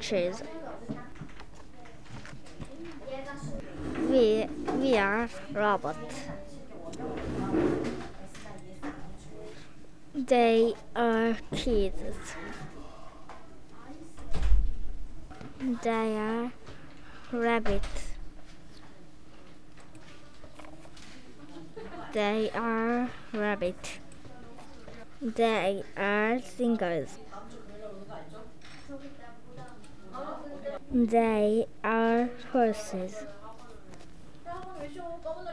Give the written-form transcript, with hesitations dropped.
watches. We are robots. They are kids. They are rabbits. They are rabbit. They are singers. They are horses.